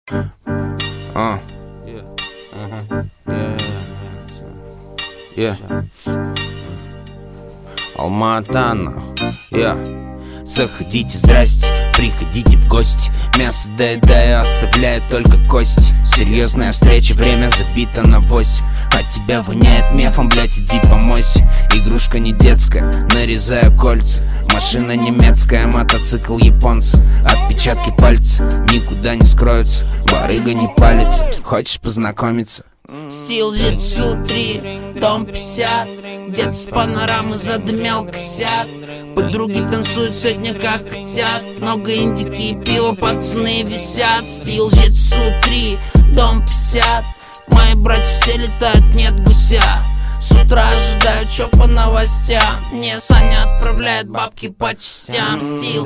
Алма-Ата, заходите, здрасте, приходите в гости. Мясо доедаю, оставляю только кость. Серьезная встреча, время забито на 8. От тебя воняет мефом, блять, иди помойся. Игрушка не детская, нарезаю кольца. Машина немецкая, мотоцикл японца. Отпечатки пальца никуда не скроются. Барыга не палится, хочешь познакомиться? Стил Житсу 3, дом 50. Дед с панорамы задымел косяк. Подруги танцуют сегодня как хотят. Много индики и пива, пацаны висят. Стил Житсу 3, дом 50. Мои братья все летают, нет гуся. С утра ожидаю, чё по новостям. Мне Саня отправляет бабки по частям. Стил